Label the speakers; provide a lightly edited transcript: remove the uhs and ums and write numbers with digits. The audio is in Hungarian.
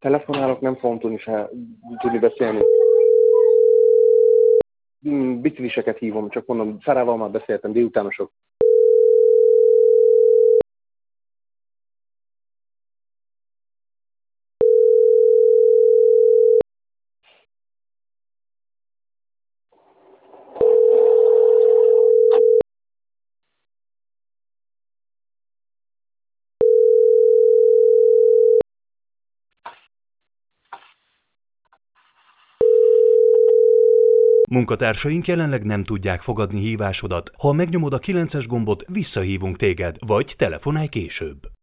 Speaker 1: Telefonálok, nem fogom tudni beszélni. Bicikliseket hívom, csak mondom, Szarával már beszéltem, délutánosok.
Speaker 2: Munkatársaink jelenleg nem tudják fogadni hívásodat. Ha megnyomod a 9-es gombot, visszahívunk téged, vagy telefonálj később.